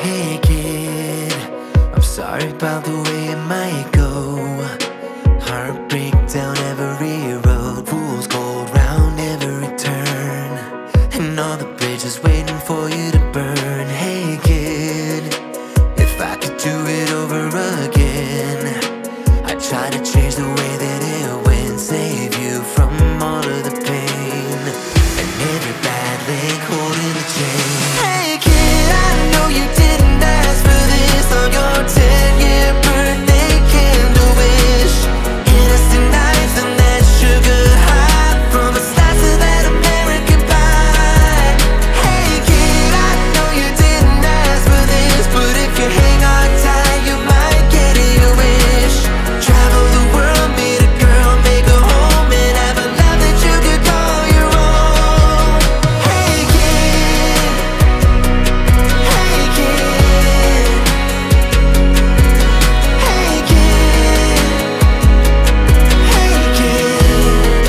Hey kid, I'm sorry about the way it might go. Heartbreak down every road, fools gold round every turn, and all the bridges waiting for you to burn. Hey kid, if I could do it over again, I'd try to change the way that it went, save you from all of the pain and every bad leg holding the chain. Hey kid, I know you didn't ask for this on your 10-year birthday candle wish. Innocent knives and that sugar high from a slice of that American pie. Hey kid, I know you didn't ask for this, but if you hang on tight, you might get your wish. Travel the world, meet a girl, make a home, and have a life that you could call your own. Hey kid, hey kid, hey kid, hey kid.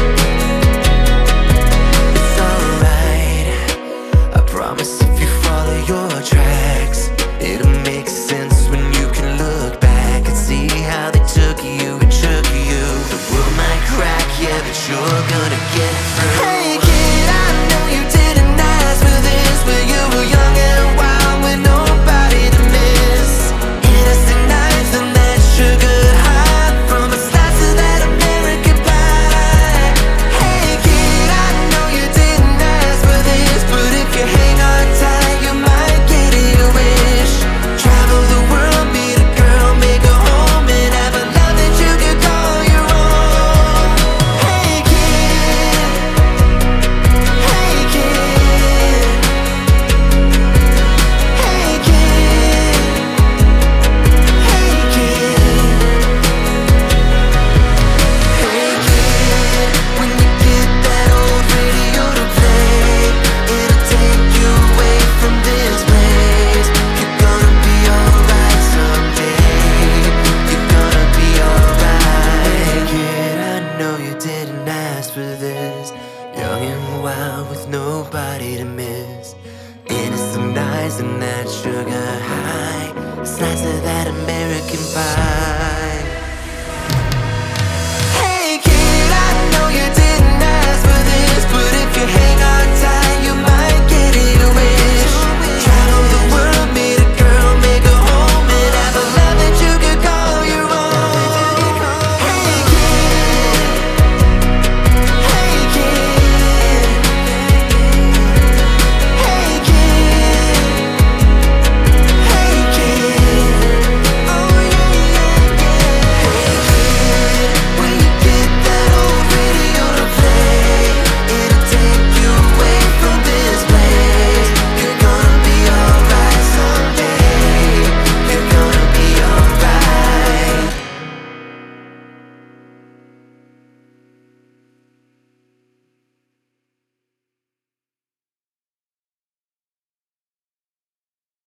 It's alright, I promise if you follow your tracks, it'll make sense when you can look back and see how they took you and shook you. The world might crack, yeah, but you're gonna get through. Hey kid, I know you didn't ask for this, but you were young and wild with nobody to miss. Innocent knives and that sugar high from a slice of that American pie. Hey kid, I know you didn't ask for this, but if you hang on tight, you might get your wish. Travel the world, meet a girl, make a home, and have a love that you could call your own. Hey kid, hey kid, hey kid, hey kid. Hey kid, when you get that old radio to play, it'll take you away from this place. You're gonna be alright someday. You're gonna be alright. Hey kid, I know you didn't ask for this. Young and wild with nobody to miss. Innocent eyes and that sugar high, slice of that American pie.